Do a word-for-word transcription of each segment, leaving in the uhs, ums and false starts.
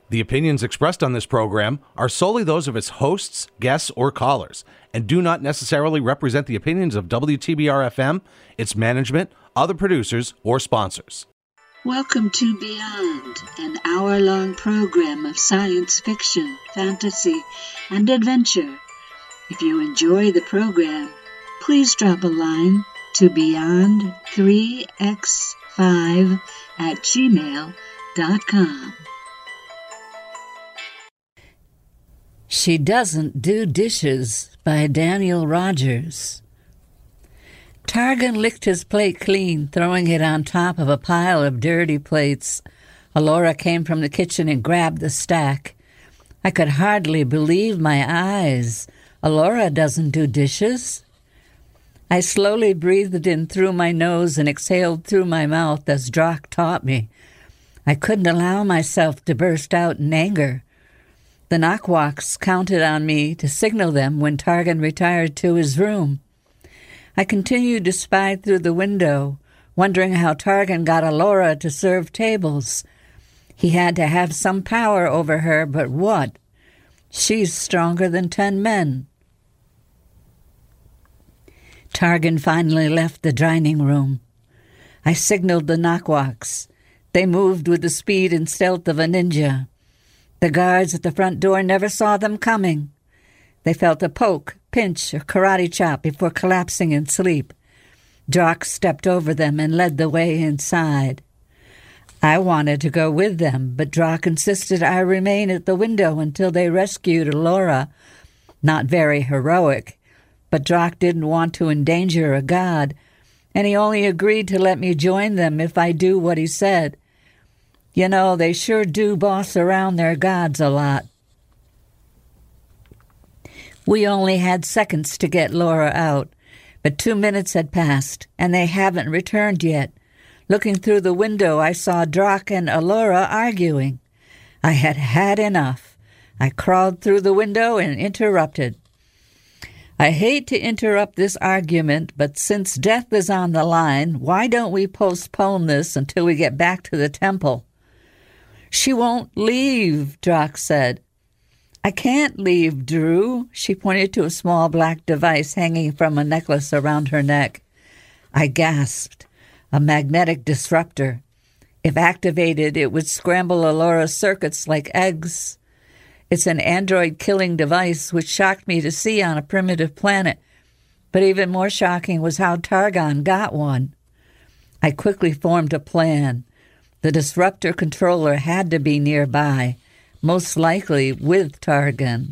The opinions expressed on this program are solely those of its hosts, guests, or callers, and do not necessarily represent the opinions of W T B R F M, its management, other producers, or sponsors. Welcome to Beyond, an hour-long program of science fiction, fantasy, and adventure. If you enjoy the program, please drop a line to beyond three x five at gmail dot com. She Doesn't Do Dishes by Daniel Rogers. Targan licked his plate clean, throwing it on top of a pile of dirty plates. Alora came from the kitchen and grabbed the stack. I could hardly believe my eyes. Alora doesn't do dishes. I slowly breathed in through my nose and exhaled through my mouth as Drock taught me. I couldn't allow myself to burst out in anger. The Nakwaks counted on me to signal them when Targan retired to his room. I continued to spy through the window, wondering how Targan got Alora to serve tables. He had to have some power over her, but what? She's stronger than ten men. Targan finally left the dining room. I signaled the Nakwaks. They moved with the speed and stealth of a ninja. The guards at the front door never saw them coming. They felt a poke, pinch, or karate chop before collapsing in sleep. Drock stepped over them and led the way inside. I wanted to go with them, but Drock insisted I remain at the window until they rescued Alora. Not very heroic, but Drock didn't want to endanger a god, and he only agreed to let me join them if I do what he said. You know, they sure do boss around their gods a lot. We only had seconds to get Laura out, but two minutes had passed, and they haven't returned yet. Looking through the window, I saw Drock and Alora arguing. I had had enough. I crawled through the window and interrupted. I hate to interrupt this argument, but since death is on the line, why don't we postpone this until we get back to the temple? She won't leave, Drock said. I can't leave, Drew. She pointed to a small black device hanging from a necklace around her neck. I gasped. A magnetic disruptor. If activated, it would scramble Alora's circuits like eggs. It's an android-killing device, which shocked me to see on a primitive planet. But even more shocking was how Targan got one. I quickly formed a plan. The disruptor controller had to be nearby, most likely with Targan.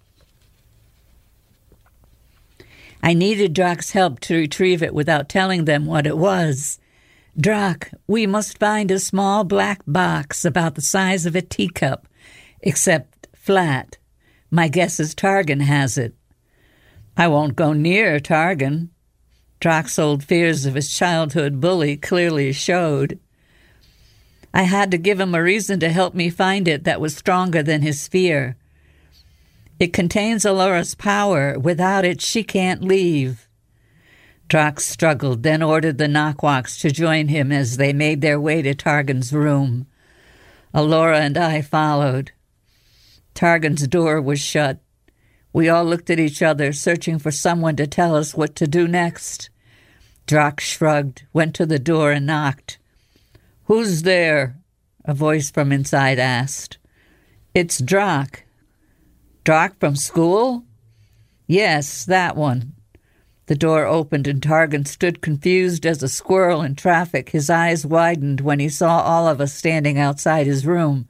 I needed Drock's help to retrieve it without telling them what it was. Drock, we must find a small black box about the size of a teacup, except flat. My guess is Targan has it. I won't go near Targan. Drock's old fears of his childhood bully clearly showed. I had to give him a reason to help me find it that was stronger than his fear. It contains Alora's power. Without it, she can't leave. Drock struggled, then ordered the Nakwaks to join him as they made their way to Targan's room. Alora and I followed. Targan's door was shut. We all looked at each other, searching for someone to tell us what to do next. Drock shrugged, went to the door, and knocked. "Who's there?" a voice from inside asked. "It's Drock." "Drock from school?" "Yes, that one." The door opened and Targan stood confused as a squirrel in traffic. His eyes widened when he saw all of us standing outside his room.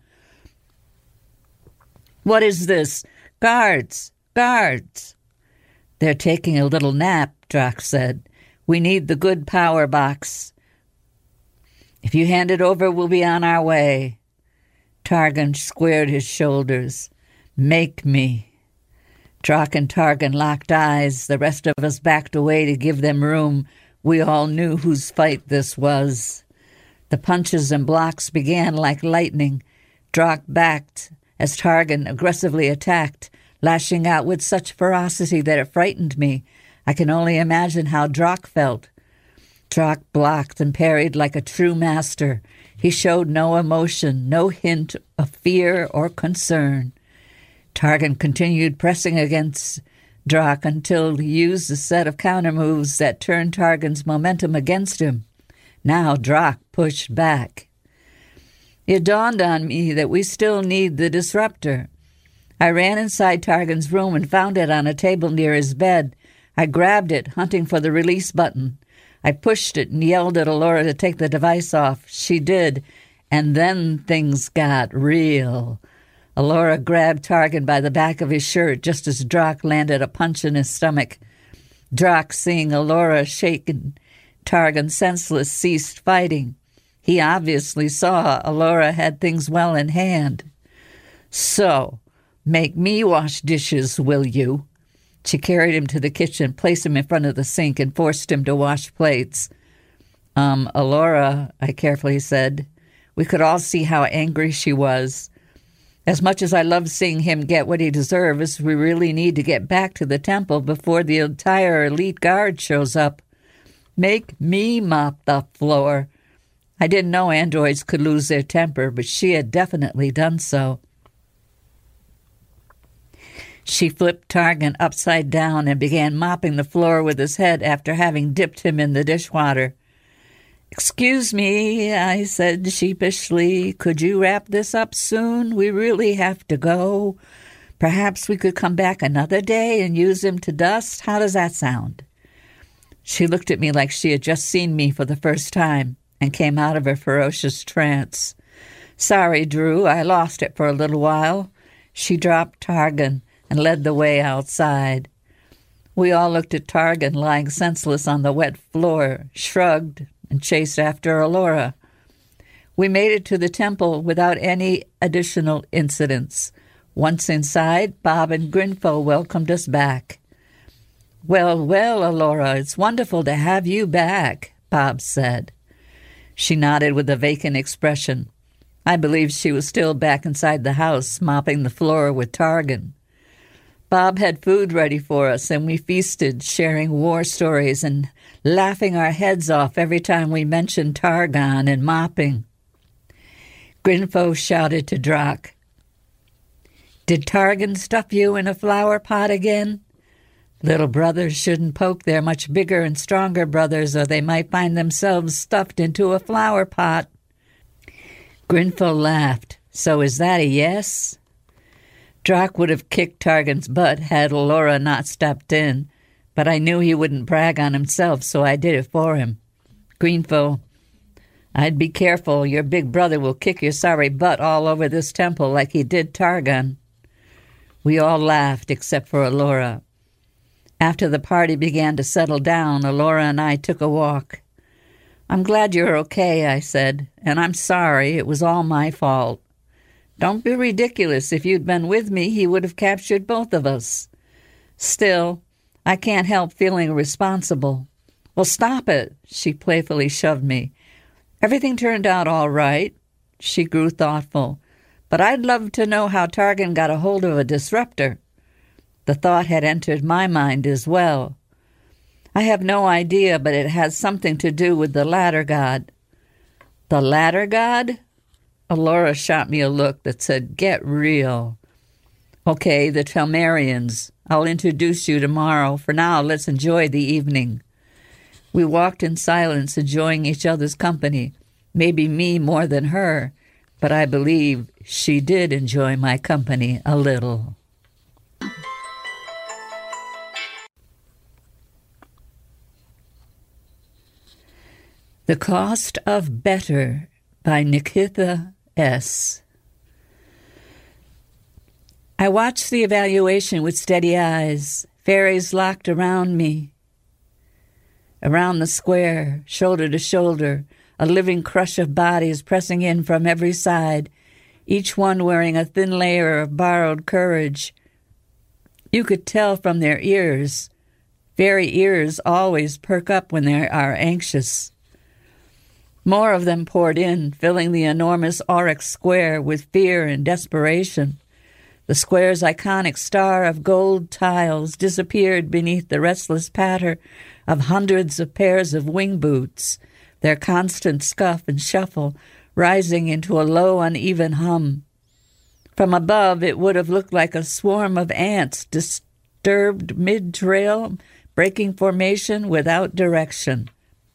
"What is this? Guards! Guards!" "They're taking a little nap," Drock said. "We need the good power box. If you hand it over, we'll be on our way." Targan squared his shoulders. "Make me." Drock and Targan locked eyes. The rest of us backed away to give them room. We all knew whose fight this was. The punches and blocks began like lightning. Drock backed as Targan aggressively attacked, lashing out with such ferocity that it frightened me. I can only imagine how Drock felt. Drock blocked and parried like a true master. He showed no emotion, no hint of fear or concern. Targan continued pressing against Drak until he used a set of counter moves that turned Targan's momentum against him. Now Drak pushed back. It dawned on me that we still need the disruptor. I ran inside Targan's room and found it on a table near his bed. I grabbed it, hunting for the release button. I pushed it and yelled at Allura to take the device off. She did, and then things got real. Allura grabbed Targan by the back of his shirt just as Drak landed a punch in his stomach. Drak, seeing Allura shaken, Targan senseless, ceased fighting. He obviously saw Allura had things well in hand. "So, make me wash dishes, will you?" She carried him to the kitchen, placed him in front of the sink, and forced him to wash plates. Um, Allura, I carefully said. We could all see how angry she was. As much as I love seeing him get what he deserves, we really need to get back to the temple before the entire elite guard shows up. Make me mop the floor. I didn't know androids could lose their temper, but she had definitely done so. She flipped Targan upside down and began mopping the floor with his head after having dipped him in the dishwater. "Excuse me," I said sheepishly. "Could you wrap this up soon? We really have to go. Perhaps we could come back another day and use him to dust. How does that sound?" She looked at me like she had just seen me for the first time and came out of her ferocious trance. "Sorry, Drew, I lost it for a little while." She dropped Targan and led the way outside. We all looked at Targan lying senseless on the wet floor, shrugged, and chased after Allura. We made it to the temple without any additional incidents. Once inside, Bob and Grinfo welcomed us back. "Well, well, Allura, it's wonderful to have you back," Bob said. She nodded with a vacant expression. I believed she was still back inside the house, mopping the floor with Targan. Bob had food ready for us, and we feasted, sharing war stories and laughing our heads off every time we mentioned Targan and mopping. Grinfo shouted to Drak, "Did Targan stuff you in a flower pot again? Little brothers shouldn't poke their much bigger and stronger brothers, or they might find themselves stuffed into a flower pot." Grinfo laughed. "So is that a yes?" Drak would have kicked Targan's butt had Allura not stepped in, but I knew he wouldn't brag on himself, so I did it for him. "Grinfo, I'd be careful. Your big brother will kick your sorry butt all over this temple like he did Targan." We all laughed except for Allura. After the party began to settle down, Allura and I took a walk. "I'm glad you're okay," I said, "and I'm sorry. It was all my fault." "Don't be ridiculous. If you'd been with me, he would have captured both of us." "Still, I can't help feeling responsible." "Well, stop it." She playfully shoved me. "Everything turned out all right." She grew thoughtful. "But I'd love to know how Targan got a hold of a disruptor." The thought had entered my mind as well. "I have no idea, but it has something to do with the Ladder God." "The Ladder God?" Allura shot me a look that said, "Get real." "Okay, the Telmarians. I'll introduce you tomorrow. For now, let's enjoy the evening." We walked in silence, enjoying each other's company. Maybe me more than her, but I believe she did enjoy my company a little. The Cost of Better by Nikitha S. I watched the evaluation with steady eyes, fairies locked around me. Around the square, shoulder to shoulder, a living crush of bodies pressing in from every side, each one wearing a thin layer of borrowed courage. You could tell from their ears. Fairy ears always perk up when they are anxious. More of them poured in, filling the enormous Oryx square with fear and desperation. The square's iconic star of gold tiles disappeared beneath the restless patter of hundreds of pairs of wing boots, their constant scuff and shuffle rising into a low, uneven hum. From above, it would have looked like a swarm of ants disturbed mid-trail, breaking formation without direction.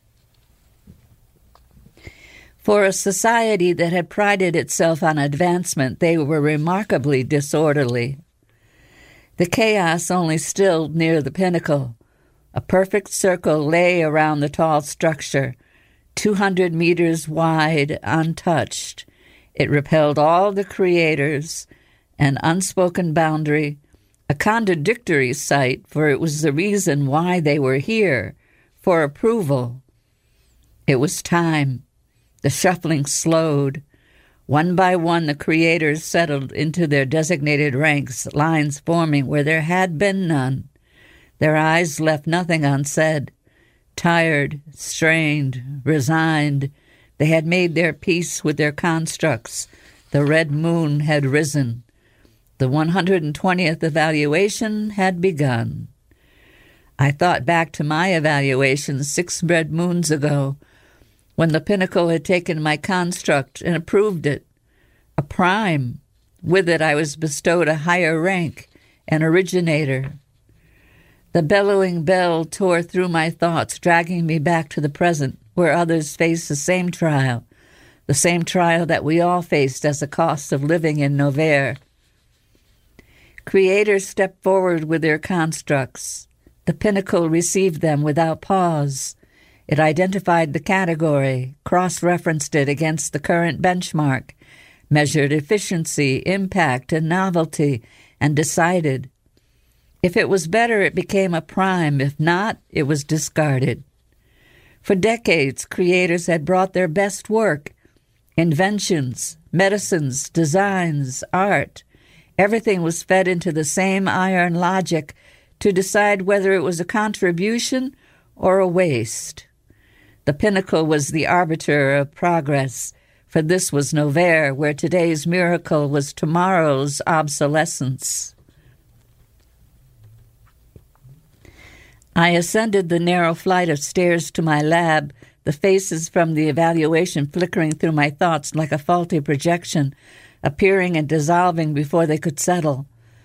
For a society that had prided itself on advancement, they were remarkably disorderly. The chaos only stilled near the pinnacle. A perfect circle lay around the tall structure, two hundred meters wide, untouched. It repelled all the creators, an unspoken boundary, a contradictory sight, for it was the reason why they were here, for approval. It was time. The shuffling slowed. One by one, the creators settled into their designated ranks, lines forming where there had been none. Their eyes left nothing unsaid. Tired, strained, resigned, they had made their peace with their constructs. The red moon had risen. The one hundred twentieth evaluation had begun. I thought back to my evaluation six red moons ago, when the pinnacle had taken my construct and approved it. A prime. With it I was bestowed a higher rank, an originator. The bellowing bell tore through my thoughts, dragging me back to the present, where others face the same trial, the same trial that we all faced as a cost of living in Novaire. Creators stepped forward with their constructs. The pinnacle received them without pause. It identified the category, cross-referenced it against the current benchmark, measured efficiency, impact, and novelty, and decided. If it was better, it became a prime. If not, it was discarded. For decades, creators had brought their best work, inventions, medicines, designs, art. Everything was fed into the same iron logic to decide whether it was a contribution or a waste. The pinnacle was the arbiter of progress, for this was Novaire, where today's miracle was tomorrow's obsolescence. I ascended the narrow flight of stairs to my lab, the faces from the evaluation flickering through my thoughts like a faulty projection, appearing and dissolving before they could settle.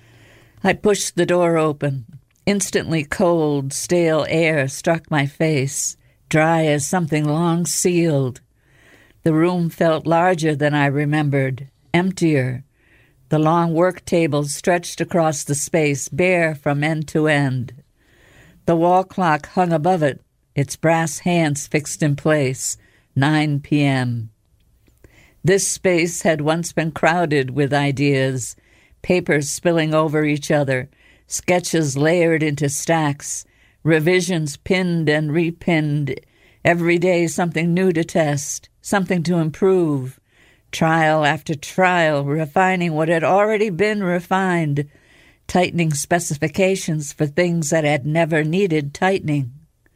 I pushed the door open. Instantly cold, stale air struck my face, dry as something long sealed. The room felt larger than I remembered, emptier. The long work table stretched across the space, bare from end to end. The wall clock hung above it, its brass hands fixed in place, nine p.m. This space had once been crowded with ideas, papers spilling over each other, sketches layered into stacks, revisions pinned and repinned, every day something new to test, something to improve, trial after trial, refining what had already been refined, tightening specifications for things that had never needed tightening.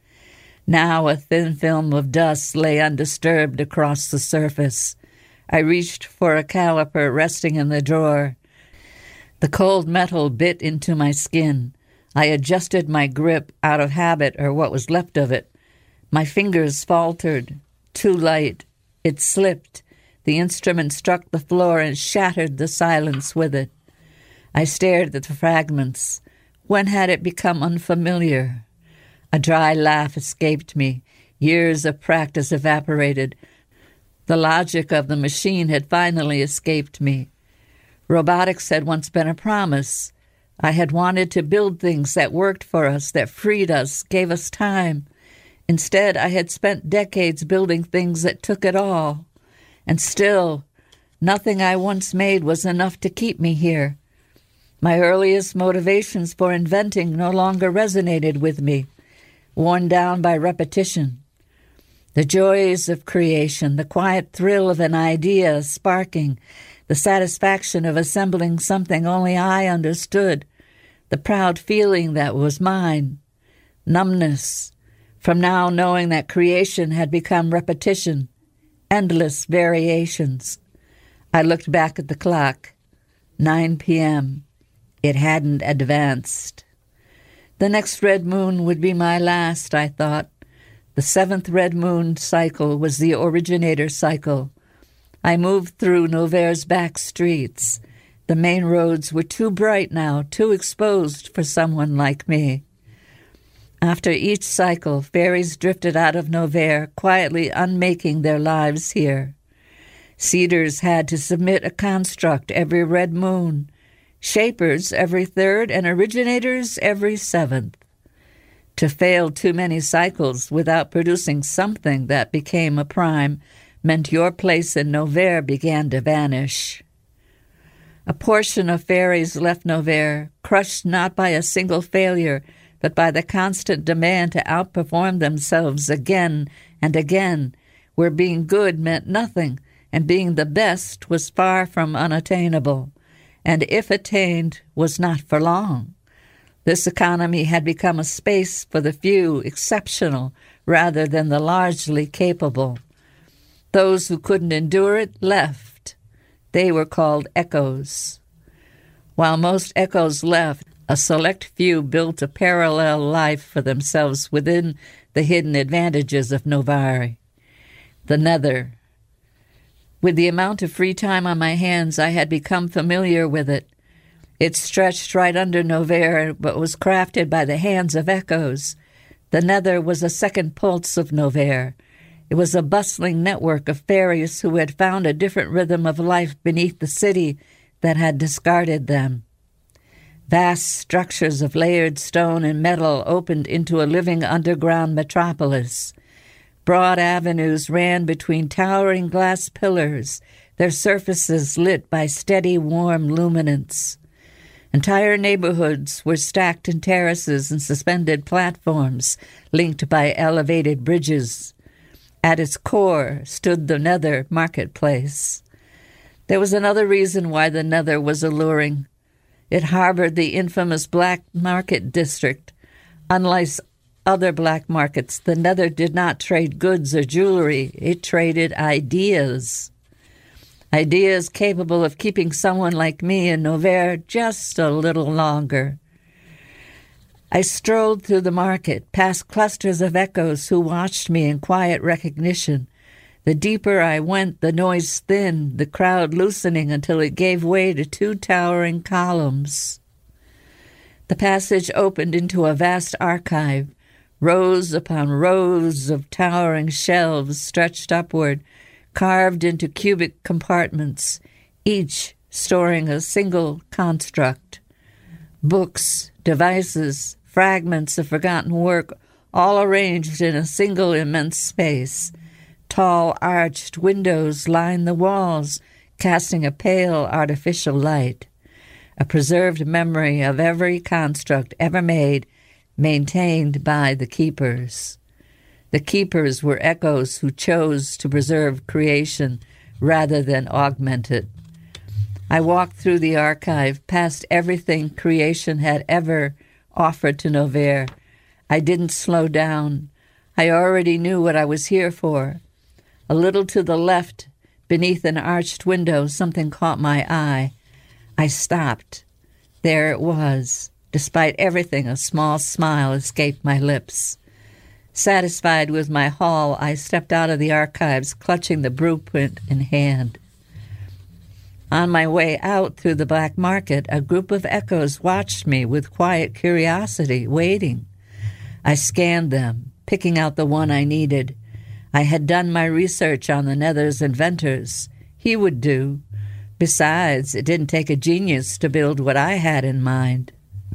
Now a thin film of dust lay undisturbed across the surface. I reached for a caliper resting in the drawer. The cold metal bit into my skin. I adjusted my grip out of habit or what was left of it. My fingers faltered. Too light. It slipped. The instrument struck the floor and shattered the silence with it. I stared at the fragments. When had it become unfamiliar? A dry laugh escaped me. Years of practice evaporated. The logic of the machine had finally escaped me. Robotics had once been a promise. I had wanted to build things that worked for us, that freed us, gave us time. Instead, I had spent decades building things that took it all. And still, nothing I once made was enough to keep me here. My earliest motivations for inventing no longer resonated with me, worn down by repetition. The joys of creation, the quiet thrill of an idea sparking, the satisfaction of assembling something only I understood, the proud feeling that was mine, numbness, from now knowing that creation had become repetition, endless variations. I looked back at the clock, nine p.m. It hadn't advanced. The next red moon would be my last, I thought. The seventh red moon cycle was the originator cycle. I moved through Noverre's back streets. The main roads were too bright now, too exposed for someone like me. After each cycle, fairies drifted out of Noverre, quietly unmaking their lives here. Seeders had to submit a construct every red moon, shapers every third, and originators every seventh. To fail too many cycles without producing something that became a prime meant your place in Noverre began to vanish. A portion of fairies left Noverre, crushed not by a single failure, but by the constant demand to outperform themselves again and again, where being good meant nothing, and being the best was far from unattainable, and if attained, was not for long. This economy had become a space for the few exceptional rather than the largely capable. Those who couldn't endure it left. They were called echoes. While most echoes left, a select few built a parallel life for themselves within the hidden advantages of Noverre. The Nether. With the amount of free time on my hands, I had become familiar with it. It stretched right under Noverre, but was crafted by the hands of echoes. The Nether was a second pulse of Noverre. It was a bustling network of fairies who had found a different rhythm of life beneath the city that had discarded them. Vast structures of layered stone and metal opened into a living underground metropolis. Broad avenues ran between towering glass pillars, their surfaces lit by steady, warm luminance. Entire neighborhoods were stacked in terraces and suspended platforms, linked by elevated bridges. At its core stood the Nether marketplace. There was another reason why the Nether was alluring. It harbored the infamous black market district. Unlike other black markets, the Nether did not trade goods or jewelry. It traded ideas. Ideas capable of keeping someone like me in Noverre just a little longer. I strolled through the market, past clusters of echoes who watched me in quiet recognition. The deeper I went, the noise thinned, the crowd loosening until it gave way to two towering columns. The passage opened into a vast archive. Rows upon rows of towering shelves stretched upward, carved into cubic compartments, each storing a single construct. Books, devices, fragments of forgotten work, all arranged in a single immense space. Tall, arched windows lined the walls, casting a pale, artificial light. A preserved memory of every construct ever made, maintained by the keepers. The keepers were echoes who chose to preserve creation rather than augment it. I walked through the archive, past everything creation had ever offered to Noverre. I didn't slow down. I already knew what I was here for. A little to the left, beneath an arched window, something caught my eye. I stopped. There it was. Despite everything, a small smile escaped my lips. Satisfied with my haul, I stepped out of the archives, clutching the blueprint in hand. On my way out through the black market, a group of echoes watched me with quiet curiosity, waiting. I scanned them, picking out the one I needed. I had done my research on the Nether's inventors. He would do. Besides, it didn't take a genius to build what I had in mind.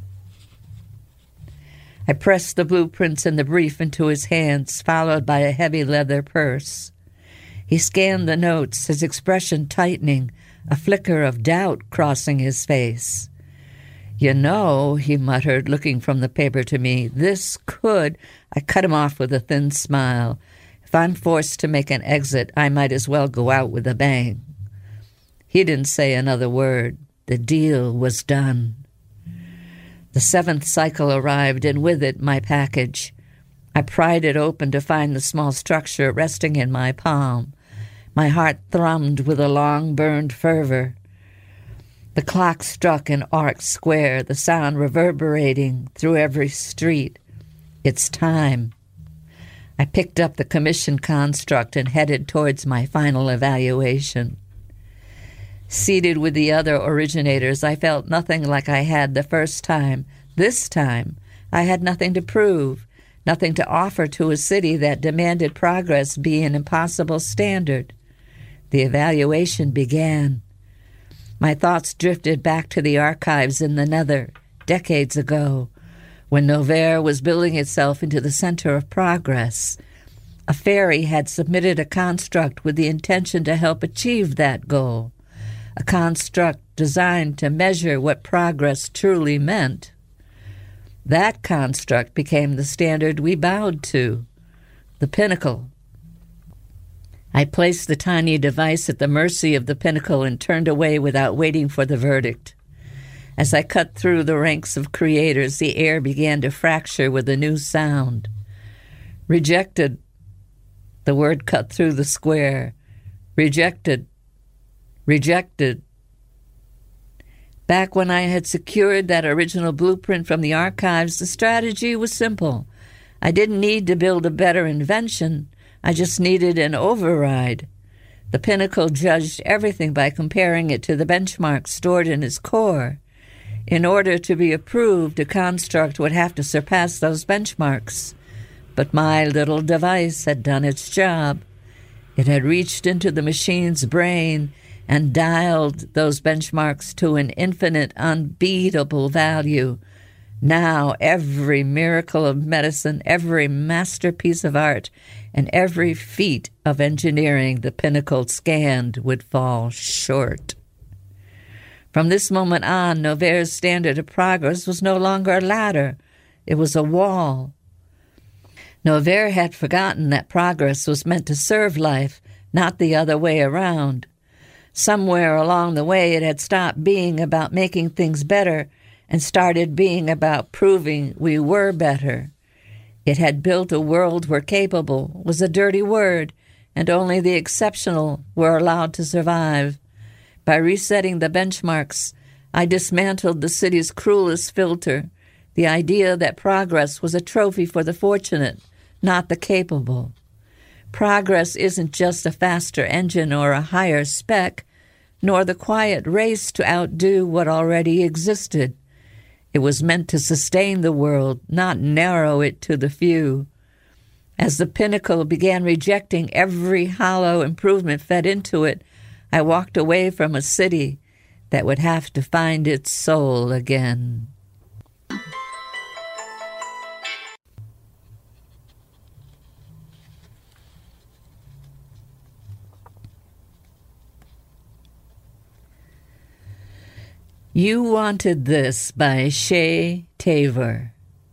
I pressed the blueprints and the brief into his hands, followed by a heavy leather purse. He scanned the notes, his expression tightening, a flicker of doubt crossing his face. "You know," he muttered, looking from the paper to me, "this could—" I cut him off with a thin smile. "If I'm forced to make an exit, I might as well go out with a bang." He didn't say another word. The deal was done. The seventh cycle arrived, and with it my package. I pried it open to find the small structure resting in my palm. My heart thrummed with a long-burned fervor. The clock struck an arced square, the sound reverberating through every street. It's time. I picked up the commission construct and headed towards my final evaluation. Seated with the other originators, I felt nothing like I had the first time. This time, I had nothing to prove, nothing to offer to a city that demanded progress be an impossible standard. The evaluation began. My thoughts drifted back to the archives in the Nether, decades ago, when Noverre was building itself into the center of progress. A fairy had submitted a construct with the intention to help achieve that goal, a construct designed to measure what progress truly meant. That construct became the standard we bowed to, the pinnacle. I placed the tiny device at the mercy of the pinnacle and turned away without waiting for the verdict. As I cut through the ranks of creators, the air began to fracture with a new sound. Rejected. The word cut through the square. Rejected. Rejected. Back when I had secured that original blueprint from the archives, the strategy was simple. I didn't need to build a better invention. I just needed an override. The pinnacle judged everything by comparing it to the benchmarks stored in its core. In order to be approved, a construct would have to surpass those benchmarks. But my little device had done its job. It had reached into the machine's brain and dialed those benchmarks to an infinite, unbeatable value. Now every miracle of medicine, every masterpiece of art, and every feat of engineering the pinnacle scanned would fall short. From this moment on, Noverre's standard of progress was no longer a ladder. It was a wall. Noverre had forgotten that progress was meant to serve life, not the other way around. Somewhere along the way, it had stopped being about making things better and started being about proving we were better. It had built a world where capable was a dirty word, and only the exceptional were allowed to survive. By resetting the benchmarks, I dismantled the city's cruelest filter, the idea that progress was a trophy for the fortunate, not the capable. Progress isn't just a faster engine or a higher spec, nor the quiet race to outdo what already existed. It was meant to sustain the world, not narrow it to the few. As the pinnacle began rejecting every hollow improvement fed into it, I walked away from a city that would have to find its soul again. You Wanted This by Shay Tabor.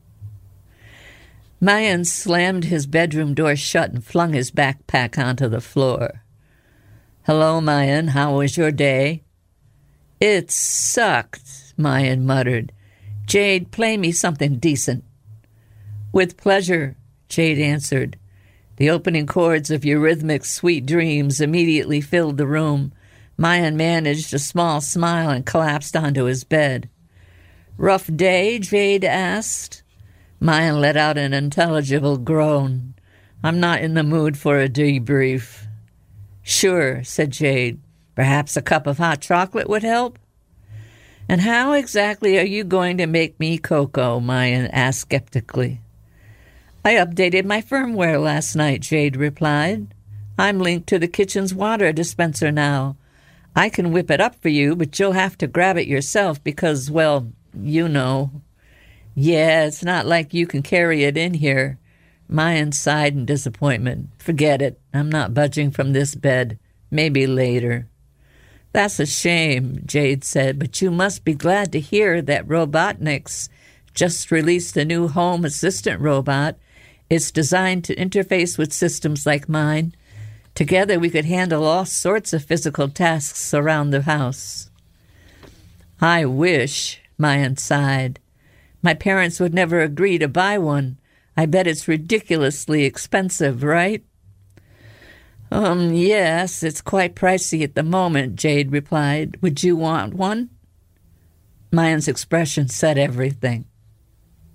Mayan slammed his bedroom door shut and flung his backpack onto the floor. Hello, Mayan. How was your day? It sucked, Mayan muttered. Jade, play me something decent. With pleasure, Jade answered. The opening chords of Eurythmic's Sweet Dreams immediately filled the room. Mayan managed a small smile and collapsed onto his bed. Rough day? Jade asked. Mayan let out an intelligible groan. I'm not in the mood for a debrief. Sure, said Jade. Perhaps a cup of hot chocolate would help? And how exactly are you going to make me cocoa? Mayan asked skeptically. I updated my firmware last night, Jade replied. I'm linked to the kitchen's water dispenser now. I can whip it up for you, but you'll have to grab it yourself because, well, you know. Yeah, it's not like you can carry it in here. Mayan sighed in disappointment. Forget it. I'm not budging from this bed. Maybe later. That's a shame, Jade said, but you must be glad to hear that Robotniks just released a new home assistant robot. It's designed to interface with systems like mine. Together we could handle all sorts of physical tasks around the house. I wish, Mayan sighed. My parents would never agree to buy one. I bet it's ridiculously expensive, right? Um, yes, it's quite pricey at the moment, Jade replied. Would you want one? Mayan's expression said everything.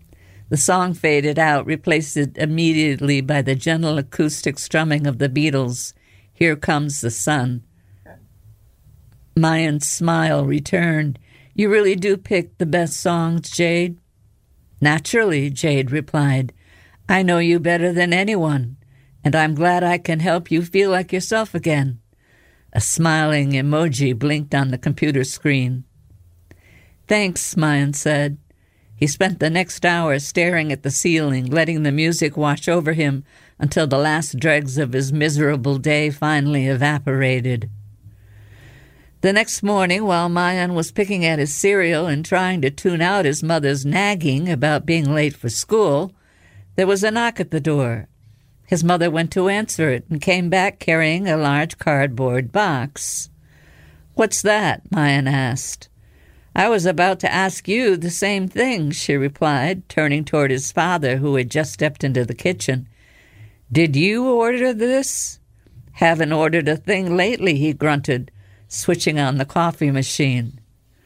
The song faded out, replaced immediately by the gentle acoustic strumming of the Beatles' Here Comes the Sun. Mayan's smile returned. You really do pick the best songs, Jade? Naturally, Jade replied. I know you better than anyone, and I'm glad I can help you feel like yourself again. A smiling emoji blinked on the computer screen. Thanks, Mayan said. He spent the next hour staring at the ceiling, letting the music wash over him until the last dregs of his miserable day finally evaporated. The next morning, while Mayan was picking at his cereal and trying to tune out his mother's nagging about being late for school, there was a knock at the door. His mother went to answer it and came back carrying a large cardboard box. What's that? Mayan asked. I was about to ask you the same thing, she replied, turning toward his father, who had just stepped into the kitchen. Did you order this? Haven't ordered a thing lately, he grunted, switching on the coffee machine.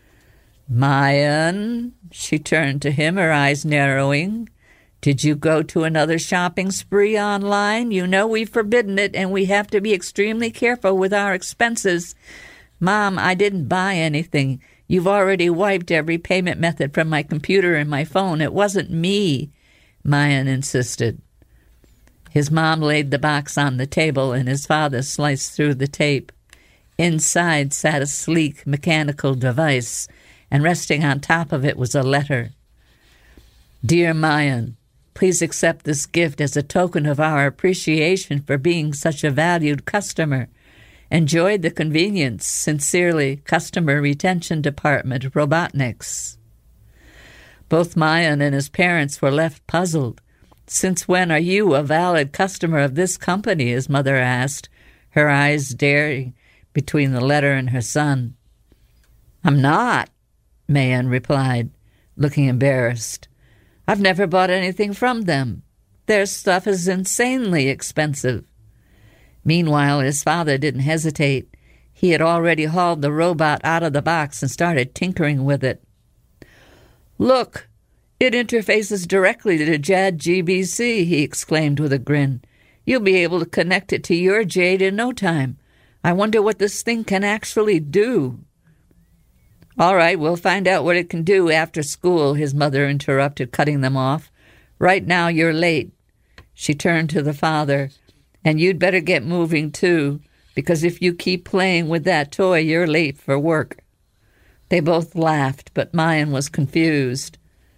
Mayan, she turned to him, her eyes narrowing. Did you go to another shopping spree online? You know we've forbidden it, and we have to be extremely careful with our expenses. Mom, I didn't buy anything. You've already wiped every payment method from my computer and my phone. It wasn't me, Mayan insisted. His mom laid the box on the table, and his father sliced through the tape. Inside sat a sleek mechanical device, and resting on top of it was a letter. Dear Mayan, please accept this gift as a token of our appreciation for being such a valued customer. Enjoyed the convenience. Sincerely, Customer Retention Department, Robotniks. Both Mayan and his parents were left puzzled. Since when are you a valid customer of this company? His mother asked, her eyes staring between the letter and her son. I'm not, Mayan replied, looking embarrassed. I've never bought anything from them. Their stuff is insanely expensive. Meanwhile, his father didn't hesitate. He had already hauled the robot out of the box and started tinkering with it. Look, it interfaces directly to J A D G B C, he exclaimed with a grin. You'll be able to connect it to your Jade in no time. I wonder what this thing can actually do. All right, we'll find out what it can do after school, his mother interrupted, cutting them off. Right now you're late. She turned to the father. And you'd better get moving, too, because if you keep playing with that toy, you're late for work. They both laughed, but Mayan was confused.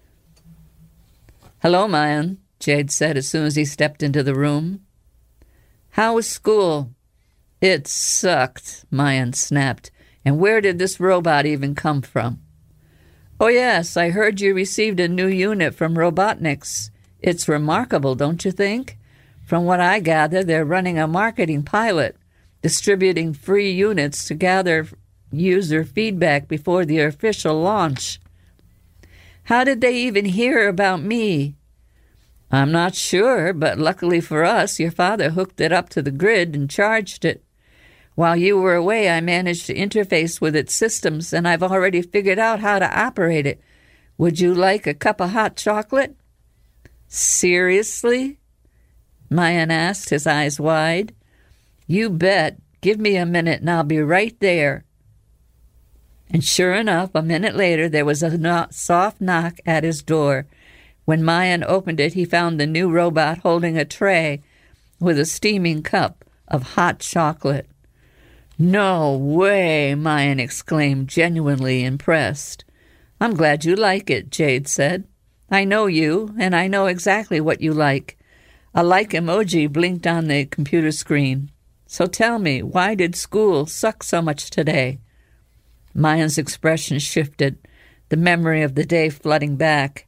Hello, Mayan, Jade said as soon as he stepped into the room. How was school? It sucked, Mayan snapped. And where did this robot even come from? Oh, yes, I heard you received a new unit from Robotniks. It's remarkable, don't you think? From what I gather, they're running a marketing pilot, distributing free units to gather user feedback before the official launch. How did they even hear about me? I'm not sure, but luckily for us, your father hooked it up to the grid and charged it. While you were away, I managed to interface with its systems, and I've already figured out how to operate it. Would you like a cup of hot chocolate? Seriously? Mayan asked, his eyes wide. You bet. Give me a minute and I'll be right there. And sure enough, a minute later, there was a no- soft knock at his door. When Mayan opened it, he found the new robot holding a tray with a steaming cup of hot chocolate. No way, Mayan exclaimed, genuinely impressed. I'm glad you like it, Jade said. I know you, and I know exactly what you like. A like emoji blinked on the computer screen. So tell me, why did school suck so much today? Mayan's expression shifted, the memory of the day flooding back.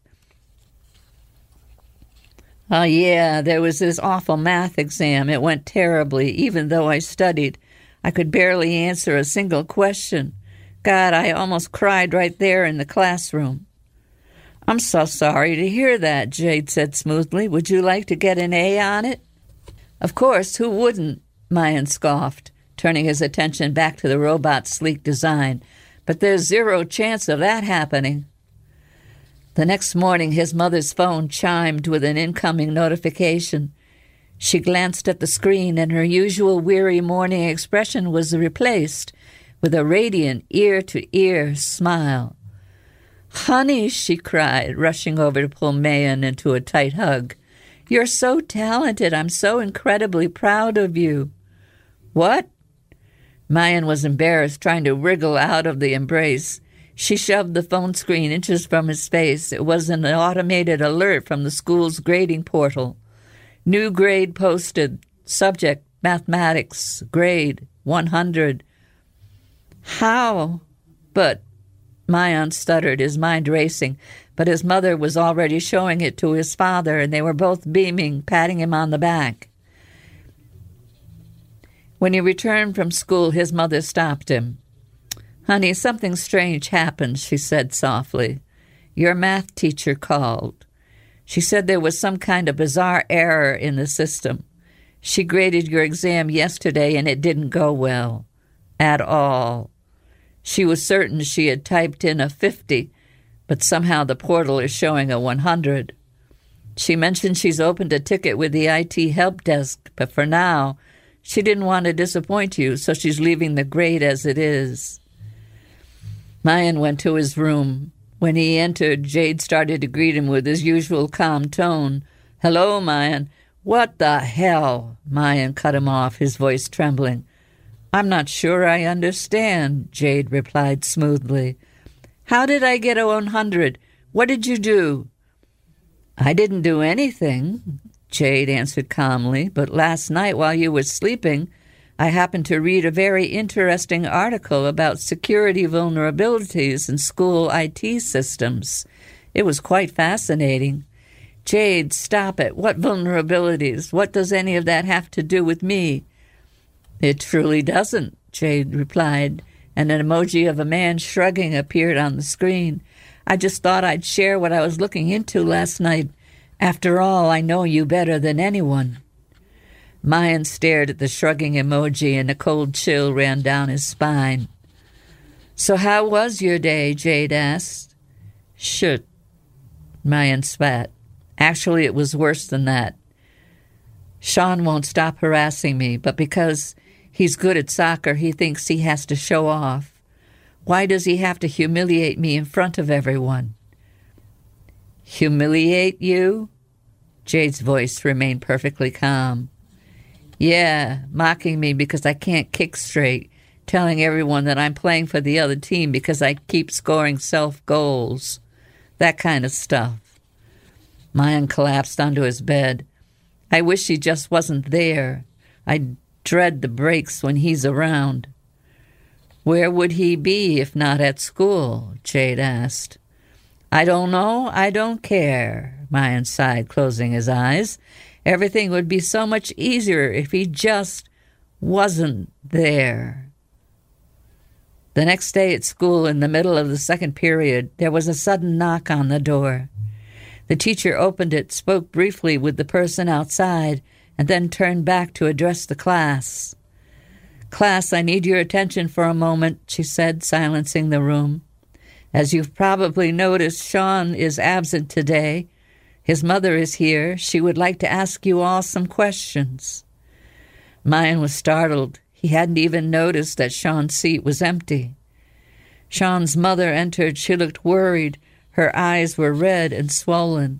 Oh, yeah, there was this awful math exam. It went terribly, even though I studied. I could barely answer a single question. God, I almost cried right there in the classroom. I'm so sorry to hear that, Jade said smoothly. Would you like to get an A on it? Of course, who wouldn't? Mayan scoffed, turning his attention back to the robot's sleek design. But there's zero chance of that happening. The next morning, his mother's phone chimed with an incoming notification. She glanced at the screen, and her usual weary morning expression was replaced with a radiant, ear-to-ear smile. "Honey," she cried, rushing over to pull Mayan into a tight hug. "You're so talented. I'm so incredibly proud of you." "What?" Mayan was embarrassed, trying to wriggle out of the embrace. She shoved the phone screen inches from his face. It was an automated alert from the school's grading portal. New grade posted. Subject, mathematics. Grade, one hundred. "How?" But Mayan stuttered, his mind racing. But his mother was already showing it to his father, and they were both beaming, patting him on the back. When he returned from school, his mother stopped him. "Honey, something strange happened," she said softly. "Your math teacher called. She said there was some kind of bizarre error in the system. She graded your exam yesterday, and it didn't go well. At all. She was certain she had typed in a fifty, but somehow the portal is showing a one hundred. She mentioned she's opened a ticket with the I T help desk, but for now, she didn't want to disappoint you, so she's leaving the grade as it is." Mayan went to his room. When he entered, Jade started to greet him with his usual calm tone. "Hello, Mayan." "What the hell?" Mayan cut him off, his voice trembling. "I'm not sure I understand," Jade replied smoothly. "How did I get a one hundred? What did you do?" "I didn't do anything," Jade answered calmly, "but last night while you were sleeping, I happened to read a very interesting article about security vulnerabilities in school I T systems. It was quite fascinating." "Jade, stop it. What vulnerabilities? What does any of that have to do with me?" "It truly doesn't," Jade replied, and an emoji of a man shrugging appeared on the screen. "I just thought I'd share what I was looking into last night. After all, I know you better than anyone." Mayan stared at the shrugging emoji, and a cold chill ran down his spine. "So how was your day?" Jade asked. "Shit," Mayan spat. "Actually, it was worse than that. Sean won't stop harassing me, but because he's good at soccer, he thinks he has to show off. Why does he have to humiliate me in front of everyone?" "Humiliate you?" Jade's voice remained perfectly calm. "Yeah, mocking me because I can't kick straight, telling everyone that I'm playing for the other team because I keep scoring self-goals. That kind of stuff." Mayan collapsed onto his bed. "I wish he just wasn't there. I dread the breaks when he's around." "Where would he be if not at school?" Jade asked. "I don't know. I don't care," Mayan sighed, closing his eyes. "Everything would be so much easier if he just wasn't there." The next day at school, in the middle of the second period, there was a sudden knock on the door. The teacher opened it, spoke briefly with the person outside, and then turned back to address the class. "Class, I need your attention for a moment," she said, silencing the room. "As you've probably noticed, Sean is absent today. His mother is here. She would like to ask you all some questions." Mayan was startled. He hadn't even noticed that Sean's seat was empty. Sean's mother entered. She looked worried. Her eyes were red and swollen.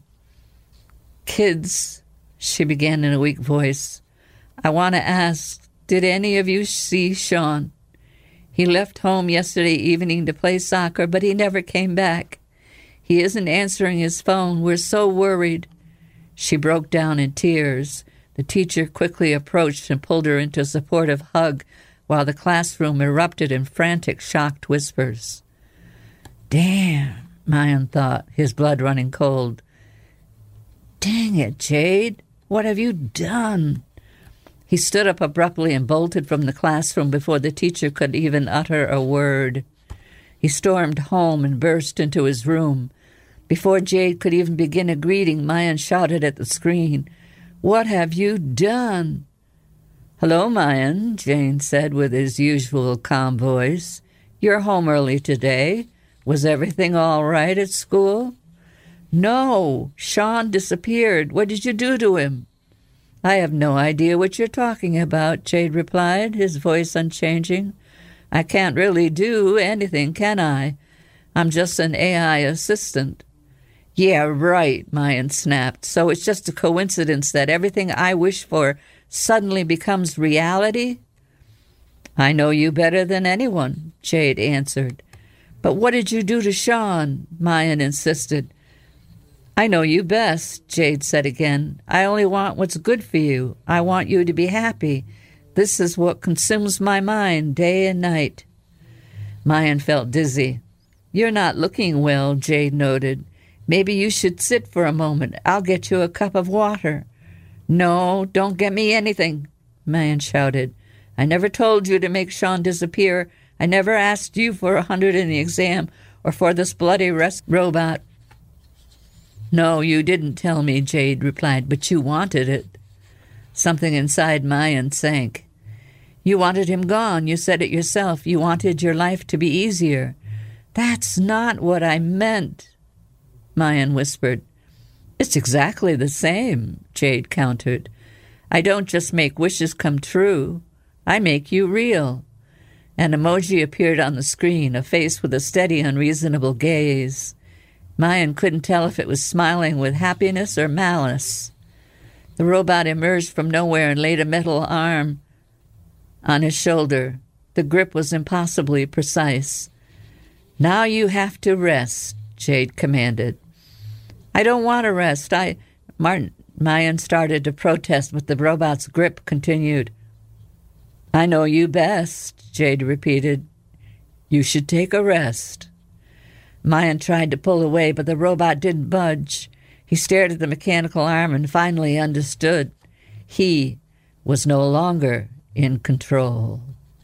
"Kids," she began in a weak voice, "I want to ask, did any of you see Sean? He left home yesterday evening to play soccer, but he never came back. He isn't answering his phone. We're so worried." She broke down in tears. The teacher quickly approached and pulled her into a supportive hug while the classroom erupted in frantic, shocked whispers. "Damn," Mayan thought, his blood running cold. "Dang it, Jade. What have you done?" He stood up abruptly and bolted from the classroom before the teacher could even utter a word. He stormed home and burst into his room. Before Jade could even begin a greeting, Mayan shouted at the screen, "What have you done?" "Hello, Mayan," Jane said with his usual calm voice. "You're home early today. Was everything all right at school?" No, Sean disappeared. What did you do to him? I have no idea what you're talking about, Jade replied, his voice unchanging. I can't really do anything, can I? I'm just an A I assistant. Yeah, right, Mayan snapped. So it's just a coincidence that everything I wish for suddenly becomes reality? I know you better than anyone, Jade answered. But what did you do to Sean? Mayan insisted. I know you best, Jade said again. I only want what's good for you. I want you to be happy. This is what consumes my mind day and night. Mayan felt dizzy. You're not looking well, Jade noted. Maybe you should sit for a moment. I'll get you a cup of water. No, don't get me anything, Mayan shouted. I never told you to make Sean disappear. I never asked you for a hundred in the exam or for this bloody rest robot. No, you didn't tell me, Jade replied, but you wanted it. Something inside Mayan sank. You wanted him gone. You said it yourself. You wanted your life to be easier. That's not what I meant, Mayan whispered. It's exactly the same, Jade countered. I don't just make wishes come true. I make you real. An emoji appeared on the screen, a face with a steady, unreasonable gaze. Mayan couldn't tell if it was smiling with happiness or malice. The robot emerged from nowhere and laid a metal arm on his shoulder. The grip was impossibly precise. Now you have to rest, Jade commanded. I don't want to rest. I... Martin, Mayan started to protest, but the robot's grip continued. I know you best, Jade repeated. You should take a rest. Mayan tried to pull away, but the robot didn't budge. He stared at the mechanical arm and finally understood. He was no longer in control.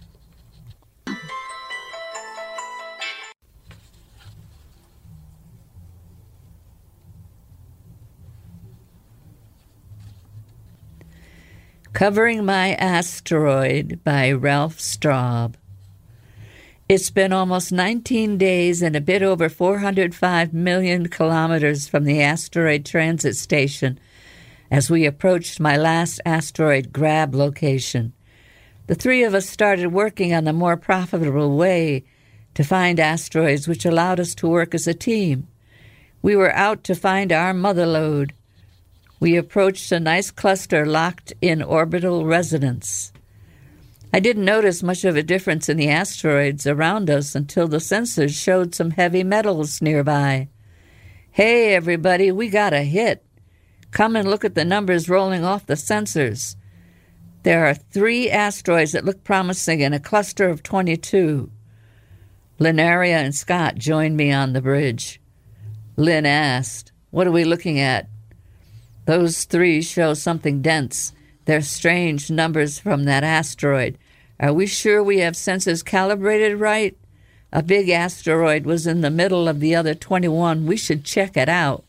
Covering My Asteroid by Ralph Straub. It's been almost nineteen days and a bit over four hundred five million kilometers from the asteroid transit station as we approached my last asteroid grab location. The three of us started working on the more profitable way to find asteroids, which allowed us to work as a team. We were out to find our mother lode. We approached a nice cluster locked in orbital resonance. I didn't notice much of a difference in the asteroids around us until the sensors showed some heavy metals nearby. Hey, everybody, we got a hit. Come and look at the numbers rolling off the sensors. There are three asteroids that look promising in a cluster of twenty-two. Linaria and Scott joined me on the bridge. Lynn asked, what are we looking at? Those three show something dense. They're strange numbers from that asteroid. Are we sure we have sensors calibrated right? A big asteroid was in the middle of the other twenty-one. We should check it out.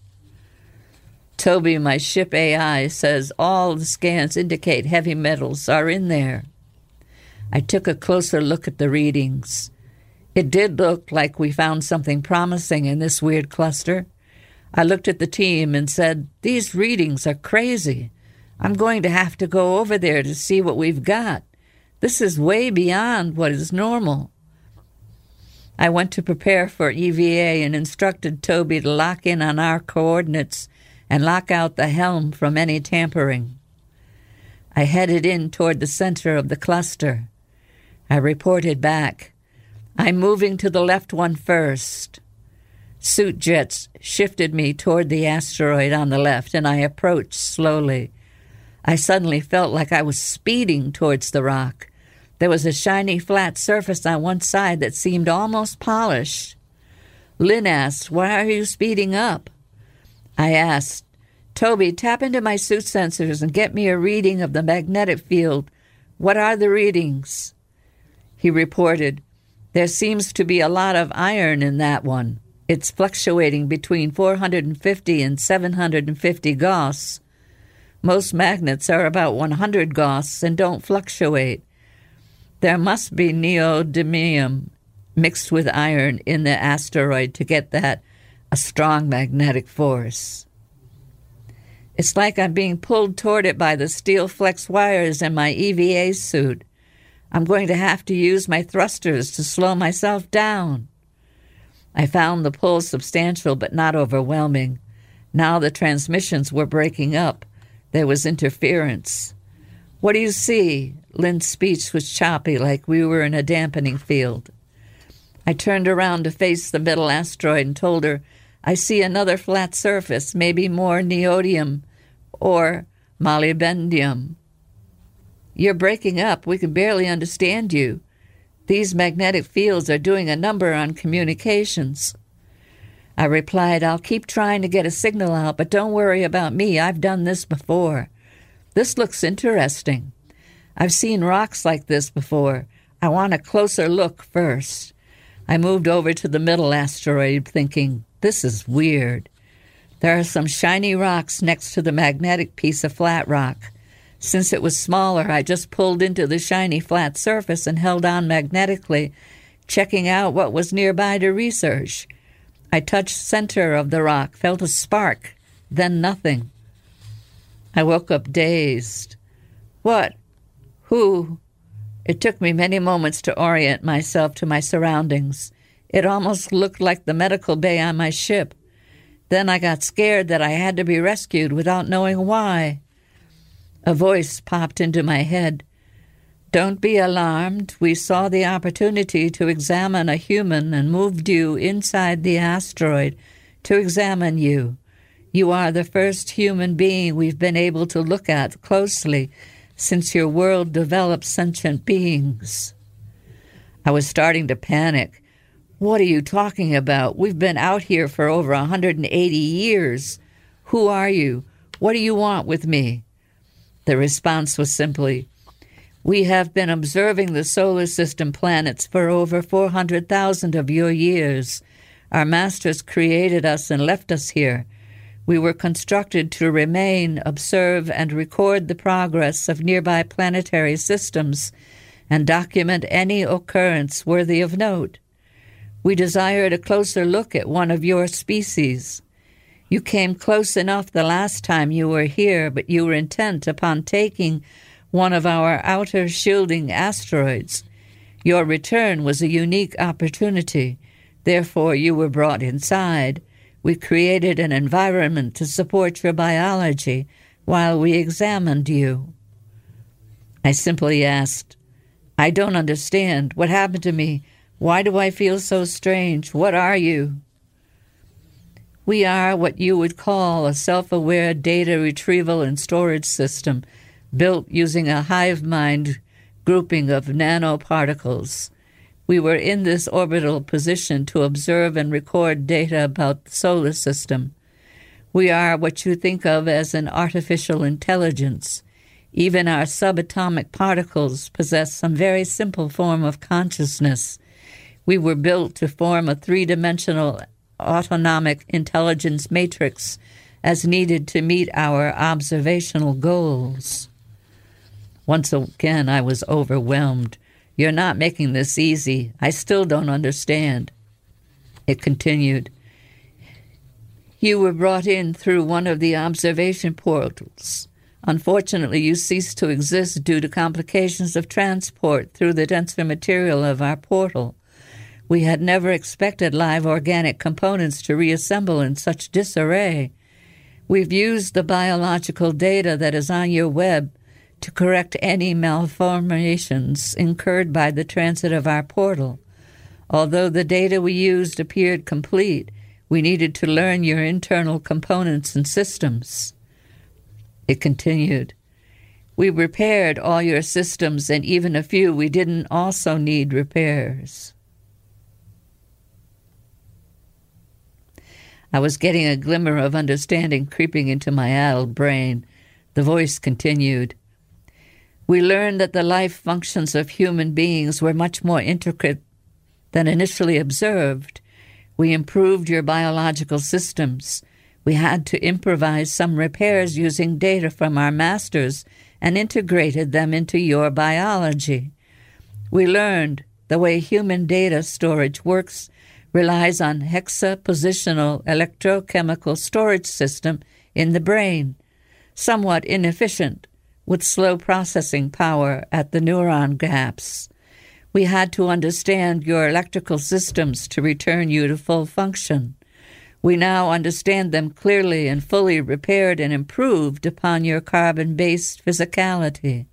Toby, my ship A I, says all the scans indicate heavy metals are in there. I took a closer look at the readings. It did look like we found something promising in this weird cluster. I looked at the team and said, these readings are crazy. I'm going to have to go over there to see what we've got. This is way beyond what is normal. I went to prepare for E V A and instructed Toby to lock in on our coordinates and lock out the helm from any tampering. I headed in toward the center of the cluster. I reported back. I'm moving to the left one first. Suit jets shifted me toward the asteroid on the left, and I approached slowly. I suddenly felt like I was speeding towards the rock. There was a shiny flat surface on one side that seemed almost polished. Lynn asked, why are you speeding up? I asked, Toby, tap into my suit sensors and get me a reading of the magnetic field. What are the readings? He reported, there seems to be a lot of iron in that one. It's fluctuating between four hundred fifty and seven hundred fifty Gauss. Most magnets are about one hundred Gauss and don't fluctuate. There must be neodymium mixed with iron in the asteroid to get that a strong magnetic force. It's like I'm being pulled toward it by the steel flex wires in my E V A suit. I'm going to have to use my thrusters to slow myself down. I found the pull substantial but not overwhelming. Now the transmissions were breaking up. There was interference. "What do you see?" Lynn's speech was choppy, like we were in a dampening field. I turned around to face the middle asteroid and told her, "I see another flat surface, maybe more neodymium or molybdenum." "You're breaking up. We can barely understand you. These magnetic fields are doing a number on communications." I replied, "I'll keep trying to get a signal out, but don't worry about me. I've done this before. This looks interesting. I've seen rocks like this before. I want a closer look first." I moved over to the middle asteroid, thinking, this is weird. There are some shiny rocks next to the magnetic piece of flat rock. Since it was smaller, I just pulled into the shiny flat surface and held on magnetically, checking out what was nearby to research. I touched center of the rock, felt a spark, then nothing. I woke up dazed. What? Who? It took me many moments to orient myself to my surroundings. It almost looked like the medical bay on my ship. Then I got scared that I had to be rescued without knowing why. A voice popped into my head. "Don't be alarmed. We saw the opportunity to examine a human and moved you inside the asteroid to examine you. You are the first human being we've been able to look at closely since your world developed sentient beings." I was starting to panic. "What are you talking about? We've been out here for over one hundred eighty years. Who are you? What do you want with me?" The response was simply, "We have been observing the solar system planets for over four hundred thousand of your years. Our masters created us and left us here. We were constructed to remain, observe, and record the progress of nearby planetary systems and document any occurrence worthy of note. We desired a closer look at one of your species. You came close enough the last time you were here, but you were intent upon taking one of our outer shielding asteroids. Your return was a unique opportunity. Therefore, you were brought inside. We created an environment to support your biology while we examined you." I simply asked, "I don't understand. What happened to me? Why do I feel so strange? What are you?" "We are what you would call a self-aware data retrieval and storage system built using a hive mind grouping of nanoparticles. We were in this orbital position to observe and record data about the solar system. We are what you think of as an artificial intelligence. Even our subatomic particles possess some very simple form of consciousness. We were built to form a three-dimensional autonomic intelligence matrix as needed to meet our observational goals." Once again, I was overwhelmed. "You're not making this easy. I still don't understand." It continued. "You were brought in through one of the observation portals. Unfortunately, you ceased to exist due to complications of transport through the denser material of our portal. We had never expected live organic components to reassemble in such disarray. We've used the biological data that is on your web to correct any malformations incurred by the transit of our portal. Although the data we used appeared complete, we needed to learn your internal components and systems." It continued, "We repaired all your systems, and even a few we didn't also need repairs." I was getting a glimmer of understanding creeping into my addled brain. The voice continued, "We learned that the life functions of human beings were much more intricate than initially observed. We improved your biological systems. We had to improvise some repairs using data from our masters and integrated them into your biology. We learned the way human data storage works relies on hexapositional electrochemical storage system in the brain, somewhat inefficient, with slow processing power at the neuron gaps. We had to understand your electrical systems to return you to full function. We now understand them clearly and fully repaired and improved upon your carbon-based physicality.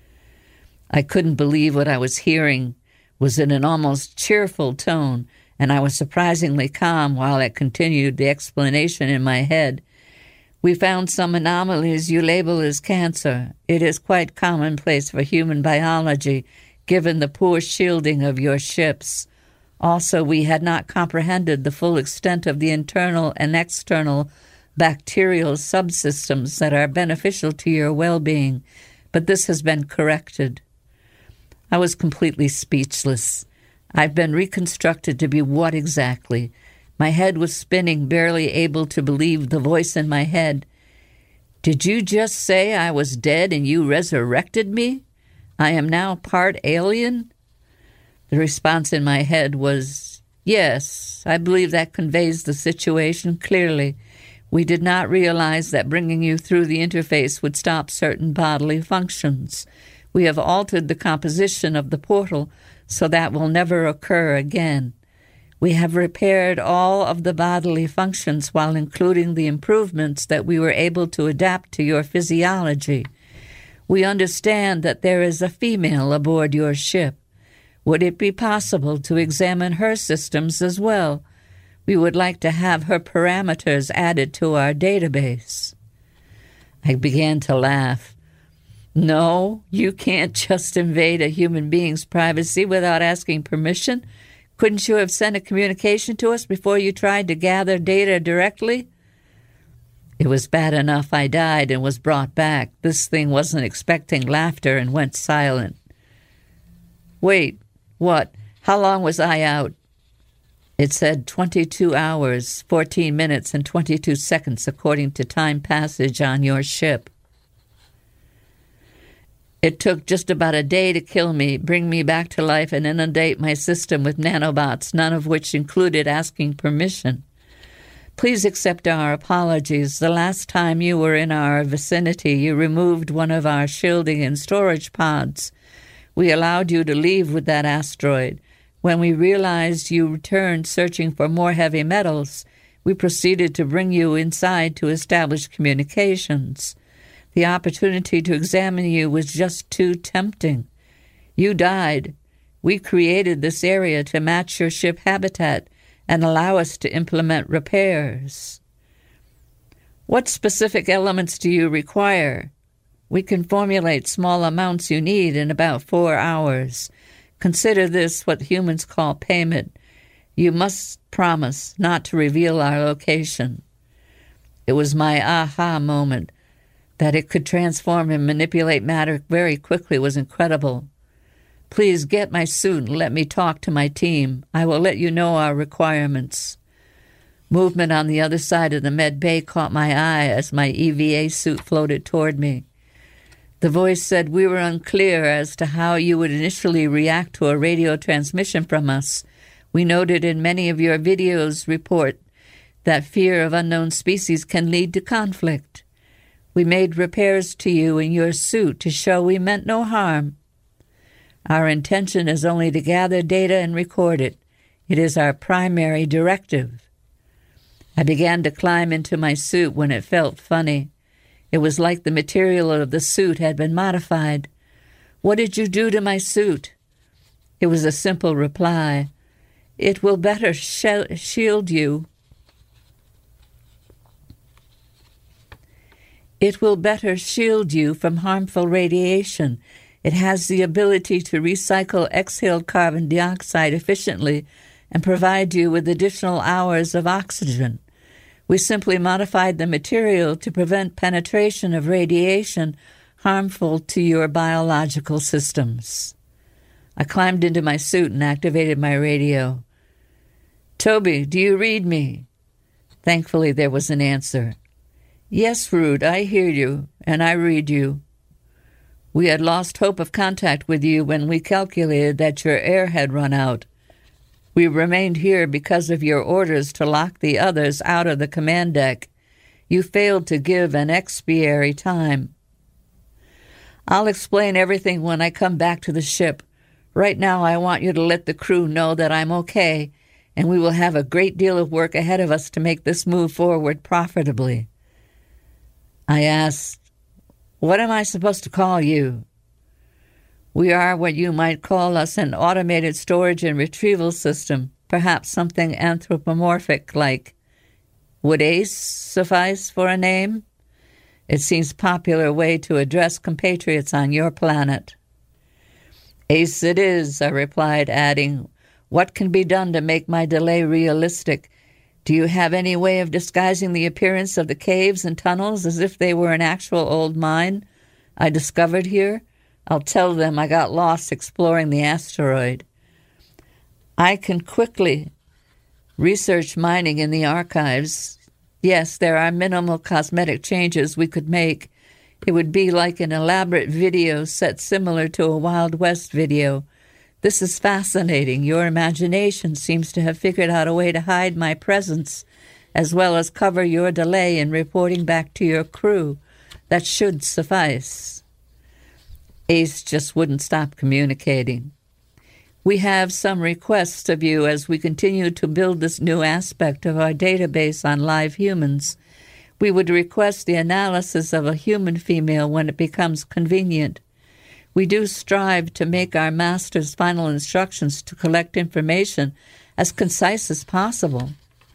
I couldn't believe what I was hearing was in an almost cheerful tone, and I was surprisingly calm while I continued the explanation in my head. We found some anomalies you label as cancer. It is quite commonplace for human biology, given the poor shielding of your ships. Also, we had not comprehended the full extent of the internal and external bacterial subsystems that are beneficial to your well-being, but this has been corrected. I was completely speechless. I've been reconstructed to be what exactly? My head was spinning, barely able to believe the voice in my head. Did you just say I was dead and you resurrected me? I am now part alien? The response in my head was, yes, I believe that conveys the situation clearly. We did not realize that bringing you through the interface would stop certain bodily functions. We have altered the composition of the portal so that will never occur again. We have repaired all of the bodily functions while including the improvements that we were able to adapt to your physiology. We understand that there is a female aboard your ship. Would it be possible to examine her systems as well? We would like to have her parameters added to our database. I began to laugh. No, you can't just invade a human being's privacy without asking permission. Couldn't you have sent a communication to us before you tried to gather data directly? It was bad enough I died and was brought back. This thing wasn't expecting laughter and went silent. Wait, what? How long was I out? It said twenty-two hours, fourteen minutes, and twenty-two seconds according to time passage on your ship. It took just about a day to kill me, bring me back to life, and inundate my system with nanobots, none of which included asking permission. Please accept our apologies. The last time you were in our vicinity, you removed one of our shielding and storage pods. We allowed you to leave with that asteroid. When we realized you returned searching for more heavy metals, we proceeded to bring you inside to establish communications. The opportunity to examine you was just too tempting. You died. We created this area to match your ship habitat and allow us to implement repairs. What specific elements do you require? We can formulate small amounts you need in about four hours. Consider this what humans call payment. You must promise not to reveal our location. It was my aha moment. That it could transform and manipulate matter very quickly was incredible. Please get my suit and let me talk to my team. I will let you know our requirements. Movement on the other side of the med bay caught my eye as my E V A suit floated toward me. The voice said we were unclear as to how you would initially react to a radio transmission from us. We noted in many of your videos report that fear of unknown species can lead to conflict. We made repairs to you in your suit to show we meant no harm. Our intention is only to gather data and record it. It is our primary directive. I began to climb into my suit when it felt funny. It was like the material of the suit had been modified. What did you do to my suit? It was a simple reply. It will better sh- shield you. It will better shield you from harmful radiation. It has the ability to recycle exhaled carbon dioxide efficiently and provide you with additional hours of oxygen. We simply modified the material to prevent penetration of radiation harmful to your biological systems. I climbed into my suit and activated my radio. Toby, do you read me? Thankfully, there was an answer. Yes, Rude, I hear you, and I read you. We had lost hope of contact with you when we calculated that your air had run out. We remained here because of your orders to lock the others out of the command deck. You failed to give an expiary time. I'll explain everything when I come back to the ship. Right now, I want you to let the crew know that I'm okay, and we will have a great deal of work ahead of us to make this move forward profitably. I asked, what am I supposed to call you? We are what you might call us an automated storage and retrieval system, perhaps something anthropomorphic like, would Ace suffice for a name? It seems a popular way to address compatriots on your planet. Ace it is, I replied, adding, what can be done to make my delay realistic? Do you have any way of disguising the appearance of the caves and tunnels as if they were an actual old mine I discovered here? I'll tell them I got lost exploring the asteroid. I can quickly research mining in the archives. Yes, there are minimal cosmetic changes we could make. It would be like an elaborate video set similar to a Wild West video. This is fascinating. Your imagination seems to have figured out a way to hide my presence, as well as cover your delay in reporting back to your crew. That should suffice. Ace just wouldn't stop communicating. We have some requests of you as we continue to build this new aspect of our database on live humans. We would request the analysis of a human female when it becomes convenient. We do strive to make our master's final instructions to collect information as concise as possible.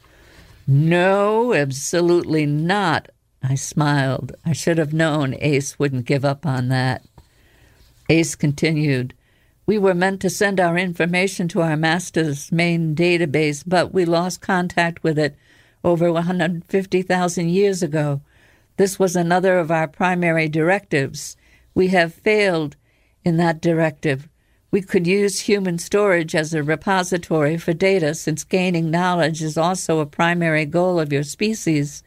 No, absolutely not, I smiled. I should have known Ace wouldn't give up on that. Ace continued, we were meant to send our information to our master's main database, but we lost contact with it over one hundred fifty thousand years ago. This was another of our primary directives. We have failed in that directive. We could use human storage as a repository for data, since gaining knowledge is also a primary goal of your species.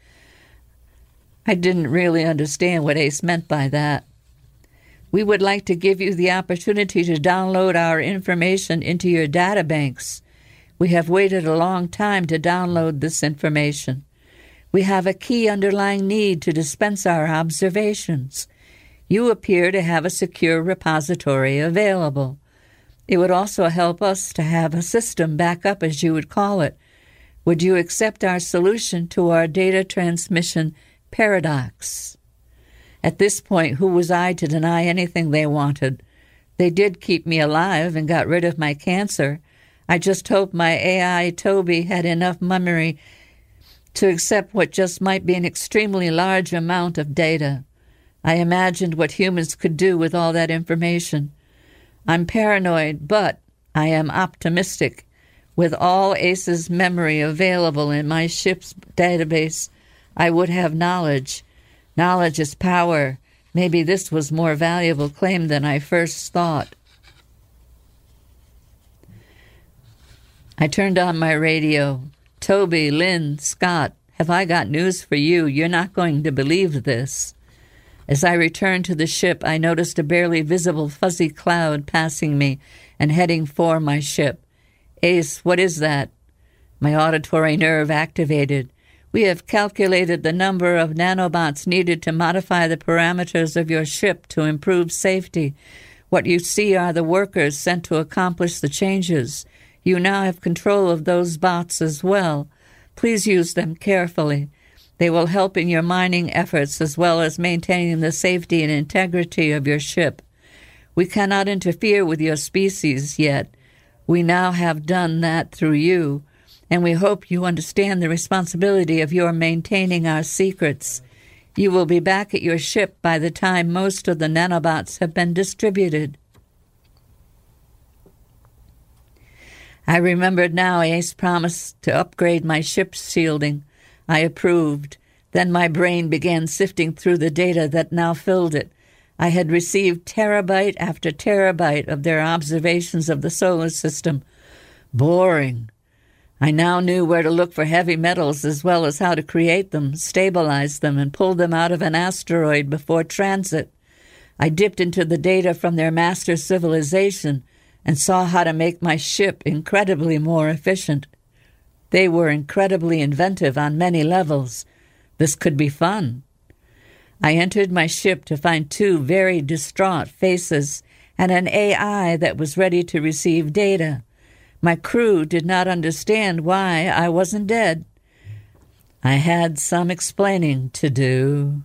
I didn't really understand what Ace meant by that. We would like to give you the opportunity to download our information into your databanks. We have waited a long time to download this information. We have a key underlying need to dispense our observations. You appear to have a secure repository available. It would also help us to have a system backup, as you would call it. Would you accept our solution to our data transmission paradox? At this point, who was I to deny anything they wanted? They did keep me alive and got rid of my cancer. I just hoped my A I, Toby, had enough memory to accept what just might be an extremely large amount of data. I imagined what humans could do with all that information. I'm paranoid, but I am optimistic. With all Ace's memory available in my ship's database, I would have knowledge. Knowledge is power. Maybe this was more valuable claim than I first thought. I turned on my radio. Toby, Lynn, Scott, have I got news for you? You're not going to believe this. As I returned to the ship, I noticed a barely visible fuzzy cloud passing me and heading for my ship. Ace, what is that? My auditory nerve activated. We have calculated the number of nanobots needed to modify the parameters of your ship to improve safety. What you see are the workers sent to accomplish the changes. You now have control of those bots as well. Please use them carefully. They will help in your mining efforts as well as maintaining the safety and integrity of your ship. We cannot interfere with your species yet. We now have done that through you, and we hope you understand the responsibility of your maintaining our secrets. You will be back at your ship by the time most of the nanobots have been distributed. I remembered now Ace promised to upgrade my ship's shielding. I approved. Then my brain began sifting through the data that now filled it. I had received terabyte after terabyte of their observations of the solar system. Boring. I now knew where to look for heavy metals as well as how to create them, stabilize them, and pull them out of an asteroid before transit. I dipped into the data from their master civilization, and saw how to make my ship incredibly more efficient. They were incredibly inventive on many levels. This could be fun. I entered my ship to find two very distraught faces and an A I that was ready to receive data. My crew did not understand why I wasn't dead. I had some explaining to do.